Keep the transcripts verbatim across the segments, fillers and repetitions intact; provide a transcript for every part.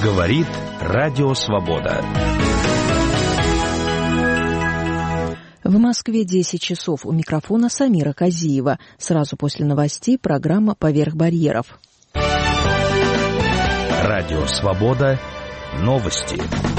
Говорит Радио Свобода. В Москве десять часов. У микрофона Самира Казиева. Сразу после новостей программа «Поверх барьеров». Радио Свобода. Новости.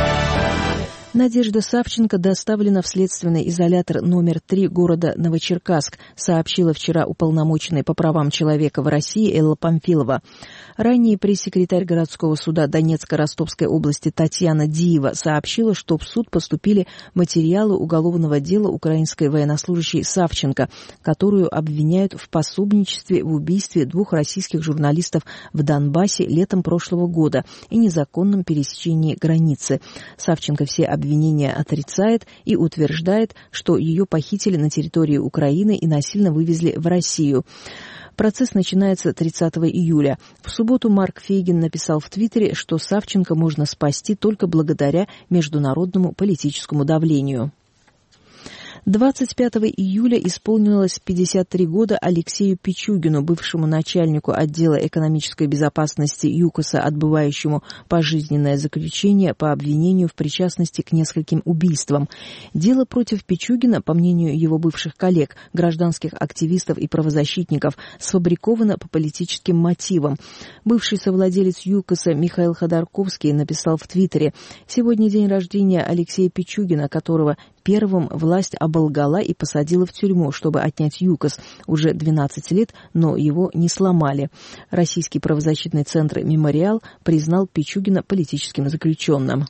Надежда Савченко доставлена в следственный изолятор номер три города Новочеркасск, сообщила вчера уполномоченная по правам человека в России Элла Памфилова. Ранее пресс-секретарь городского суда Донецко-Ростовской области Татьяна Диева сообщила, что в суд поступили материалы уголовного дела украинской военнослужащей Савченко, которую обвиняют в пособничестве в убийстве двух российских журналистов в Донбассе летом прошлого года и незаконном пересечении границы. Савченко все обвинения Обвинение отрицает и утверждает, что ее похитили на территории Украины и насильно вывезли в Россию. Процесс начинается тридцатого июля. В субботу Марк Фейгин написал в Твиттере, что Савченко можно спасти только благодаря международному политическому давлению. двадцать пятого июля исполнилось пятьдесят три года Алексею Пичугину, бывшему начальнику отдела экономической безопасности ЮКОСа, отбывающему пожизненное заключение по обвинению в причастности к нескольким убийствам. Дело против Пичугина, по мнению его бывших коллег, гражданских активистов и правозащитников, сфабриковано по политическим мотивам. Бывший совладелец ЮКОСа Михаил Ходорковский написал в Твиттере: «Сегодня день рождения Алексея Пичугина, которого первым власть оболгала и посадила в тюрьму, чтобы отнять ЮКОС. Уже двенадцать лет, но его не сломали». Российский правозащитный центр «Мемориал» признал Пичугина политическим заключенным.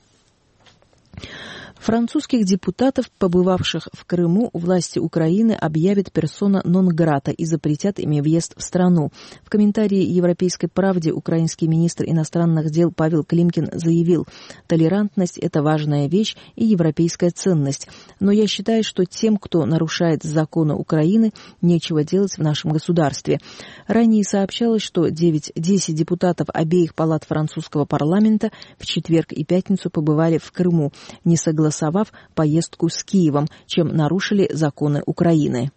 Французских депутатов, побывавших в Крыму, власти Украины объявят персона нон-грата и запретят им въезд в страну. В комментарии «Европейской правде» украинский министр иностранных дел Павел Климкин заявил: «Толерантность – это важная вещь и европейская ценность. Но я считаю, что тем, кто нарушает законы Украины, нечего делать в нашем государстве». Ранее сообщалось, что девять-десять депутатов обеих палат французского парламента в четверг и пятницу побывали в Крыму, не согласовав согласовав поездку с Киевом, чем нарушили законы Украины.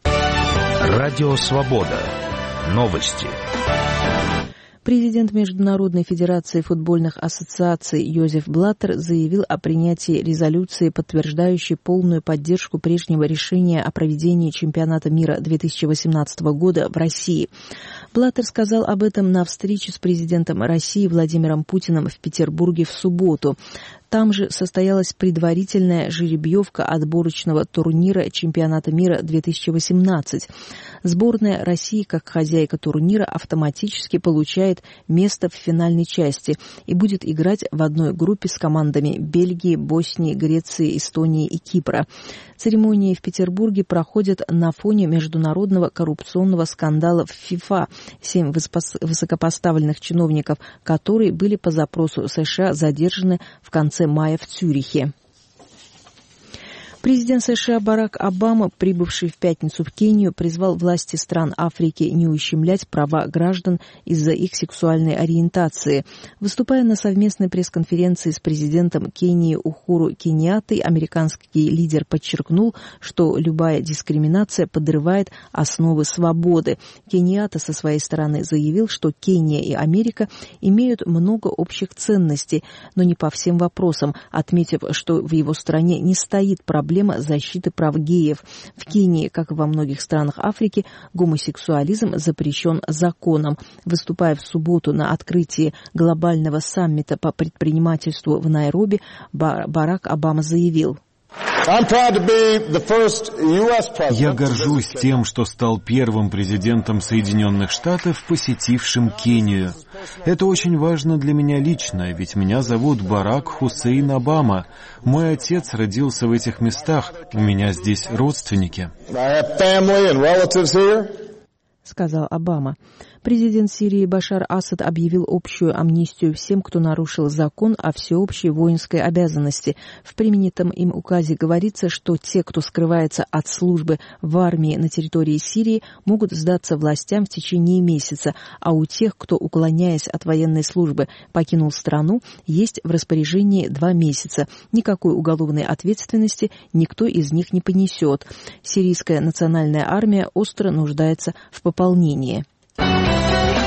Радио Свобода. Новости. Президент Международной федерации футбольных ассоциаций Йозеф Блаттер заявил о принятии резолюции, подтверждающей полную поддержку прежнего решения о проведении чемпионата мира две тысячи восемнадцатого года в России. Блаттер сказал об этом на встрече с президентом России Владимиром Путиным в Петербурге в субботу. Там же состоялась предварительная жеребьевка отборочного турнира чемпионата мира две тысячи восемнадцать. Сборная России, как хозяйка турнира, автоматически получает место в финальной части и будет играть в одной группе с командами Бельгии, Боснии, Греции, Эстонии и Кипра. Церемонии в Петербурге проходят на фоне международного коррупционного скандала в ФИФА. Семь высокопоставленных чиновников, которые были по запросу США задержаны в конце мая в Цюрихе. Президент США Барак Обама, прибывший в пятницу в Кению, призвал власти стран Африки не ущемлять права граждан из-за их сексуальной ориентации. Выступая на совместной пресс-конференции с президентом Кении Ухуру Кеньяттой, американский лидер подчеркнул, что любая дискриминация подрывает основы свободы. Кеньятта со своей стороны заявил, что Кения и Америка имеют много общих ценностей, но не по всем вопросам, отметив, что в его стране не стоит проблема защиты прав геев. В Кении, как и во многих странах Африки, гомосексуализм запрещен законом. Выступая в субботу на открытии глобального саммита по предпринимательству в Найроби, Барак Обама заявил: «Я горжусь тем, что стал первым президентом Соединенных Штатов, посетившим Кению. Это очень важно для меня лично, ведь меня зовут Барак Хусейн Обама. Мой отец родился в этих местах, у меня здесь родственники», — сказал Обама. Президент Сирии Башар Асад объявил общую амнистию всем, кто нарушил закон о всеобщей воинской обязанности. В принятом им указе говорится, что те, кто скрывается от службы в армии на территории Сирии, могут сдаться властям в течение месяца, а у тех, кто, уклоняясь от военной службы, покинул страну, есть в распоряжении два месяца. Никакой уголовной ответственности никто из них не понесет. Сирийская национальная армия остро нуждается в пополнении.